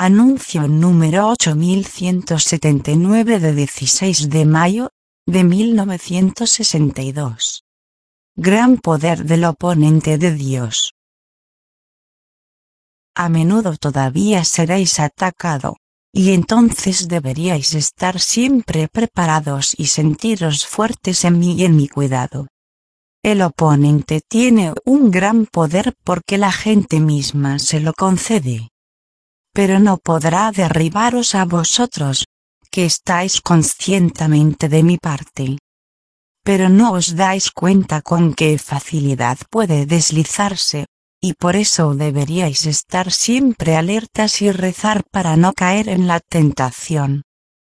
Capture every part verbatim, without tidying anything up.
Anuncio número ocho mil ciento setenta y nueve de dieciséis de mayo, de mil novecientos sesenta y dos. Gran poder del oponente de Dios. A menudo todavía seréis atacado, y entonces deberíais estar siempre preparados y sentiros fuertes en mí y en mi cuidado. El oponente tiene un gran poder porque la gente misma se lo concede. Pero no podrá derribaros a vosotros, que estáis conscientemente de mi parte. Pero no os dais cuenta con qué facilidad puede deslizarse, y por eso deberíais estar siempre alertas y rezar para no caer en la tentación.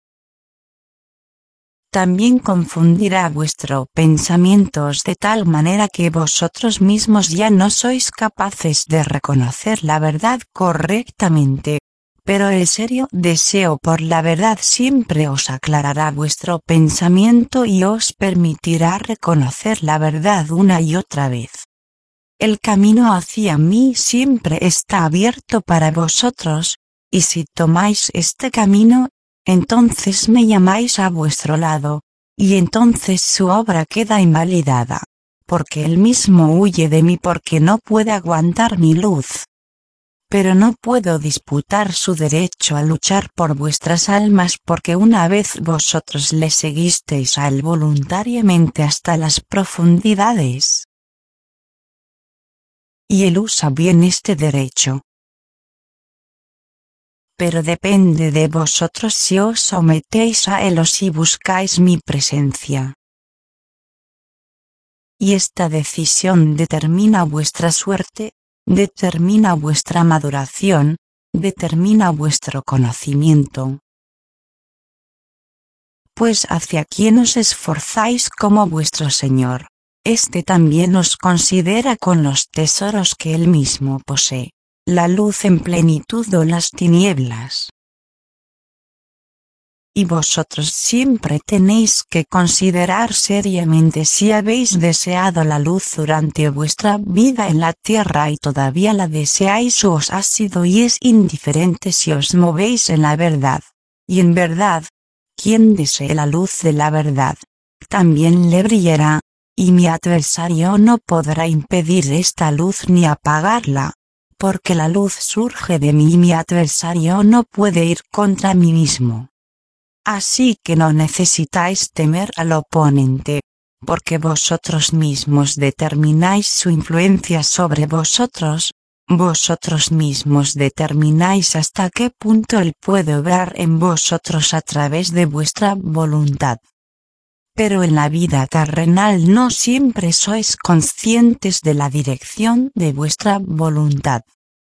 También confundirá vuestros pensamientos de tal manera que vosotros mismos ya no sois capaces de reconocer la verdad correctamente, pero el serio deseo por la verdad siempre os aclarará vuestro pensamiento y os permitirá reconocer la verdad una y otra vez. El camino hacia mí siempre está abierto para vosotros, y si tomáis este camino, entonces me llamáis a vuestro lado, y entonces su obra queda invalidada, porque él mismo huye de mí porque no puede aguantar mi luz. Pero no puedo disputar su derecho a luchar por vuestras almas porque una vez vosotros le seguisteis a él voluntariamente hasta las profundidades. Y él usa bien este derecho. Pero depende de vosotros si os sometéis a él o si buscáis mi presencia. Y esta decisión determina vuestra suerte, determina vuestra maduración, determina vuestro conocimiento. Pues hacia quien os esforzáis como vuestro Señor, éste también os considera con los tesoros que él mismo posee, la luz en plenitud o las tinieblas. Y vosotros siempre tenéis que considerar seriamente si habéis deseado la luz durante vuestra vida en la tierra y todavía la deseáis o os ha sido y es indiferente si os movéis en la verdad. Y en verdad, quien desee la luz de la verdad, también le brillará, y mi adversario no podrá impedir esta luz ni apagarla, porque la luz surge de mí y mi adversario no puede ir contra mí mismo. Así que no necesitáis temer al oponente, porque vosotros mismos determináis su influencia sobre vosotros, vosotros mismos determináis hasta qué punto él puede obrar en vosotros a través de vuestra voluntad. Pero en la vida terrenal no siempre sois conscientes de la dirección de vuestra voluntad.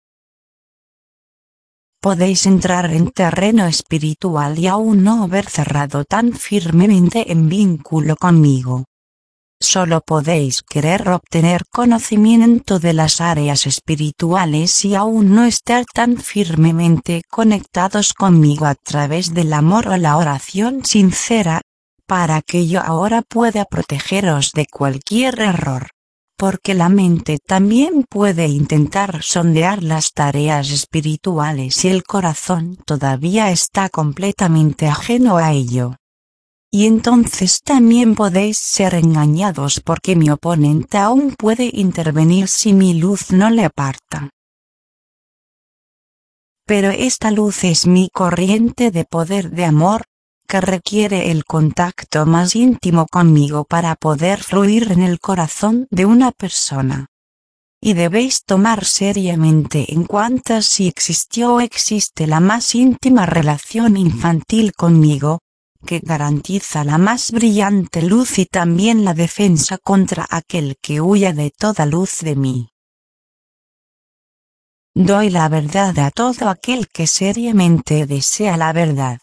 Podéis entrar en terreno espiritual y aún no haber cerrado tan firmemente en vínculo conmigo. Solo podéis querer obtener conocimiento de las áreas espirituales y aún no estar tan firmemente conectados conmigo a través del amor o la oración sincera, para que yo ahora pueda protegeros de cualquier error. Porque la mente también puede intentar sondear las tareas espirituales y el corazón todavía está completamente ajeno a ello. Y entonces también podéis ser engañados porque mi oponente aún puede intervenir si mi luz no le aparta. Pero esta luz es mi corriente de poder de amor, que requiere el contacto más íntimo conmigo para poder fluir en el corazón de una persona. Y debéis tomar seriamente en cuenta si existió o existe la más íntima relación infantil conmigo, que garantiza la más brillante luz y también la defensa contra aquel que huya de toda luz de mí. Doy la verdad a todo aquel que seriamente desea la verdad.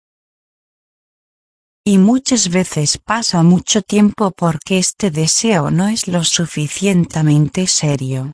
Y muchas veces pasa mucho tiempo porque este deseo no es lo suficientemente serio.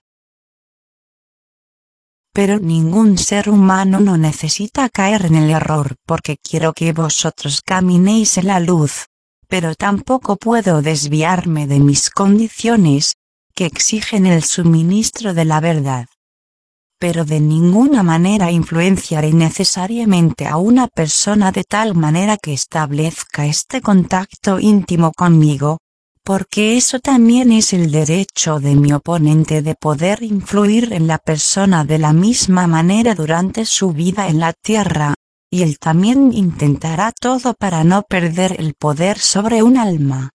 Pero ningún ser humano no necesita caer en el error porque quiero que vosotros caminéis en la luz, pero tampoco puedo desviarme de mis condiciones, que exigen el suministro de la verdad. pero de ninguna manera influenciaré necesariamente a una persona de tal manera que establezca este contacto íntimo conmigo, porque eso también es el derecho de mi oponente de poder influir en la persona de la misma manera durante su vida en la tierra, y él también intentará todo para no perder el poder sobre un alma.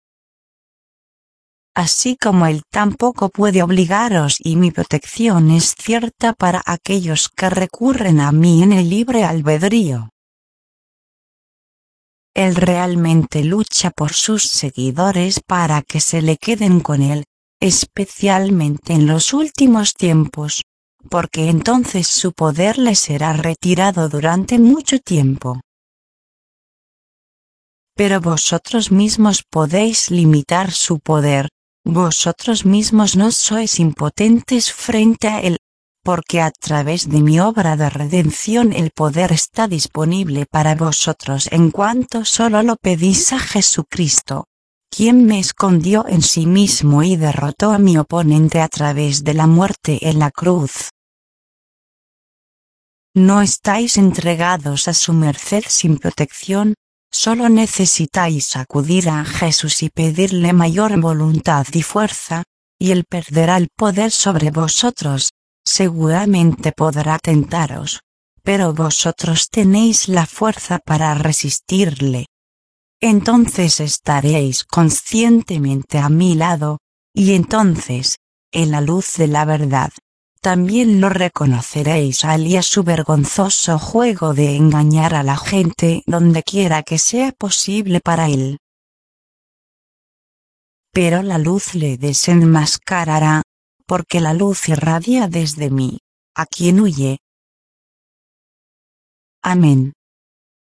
Así como él tampoco puede obligaros y mi protección es cierta para aquellos que recurren a mí en el libre albedrío. Él realmente lucha por sus seguidores para que se le queden con él, especialmente en los últimos tiempos, porque entonces su poder le será retirado durante mucho tiempo. Pero vosotros mismos podéis limitar su poder, vosotros mismos no sois impotentes frente a él, porque a través de mi obra de redención el poder está disponible para vosotros en cuanto solo lo pedís a Jesucristo, quien me escondió en sí mismo y derrotó a mi oponente a través de la muerte en la cruz. No estáis entregados a su merced sin protección, solo necesitáis acudir a Jesús y pedirle mayor voluntad y fuerza, y él perderá el poder sobre vosotros. Seguramente podrá tentaros, pero vosotros tenéis la fuerza para resistirle. Entonces estaréis conscientemente a mi lado, y entonces, en la luz de la verdad, también lo reconoceréis a él y a su vergonzoso juego de engañar a la gente donde quiera que sea posible para él. Pero la luz le desenmascarará, porque la luz irradia desde mí, a quien huye. Amén.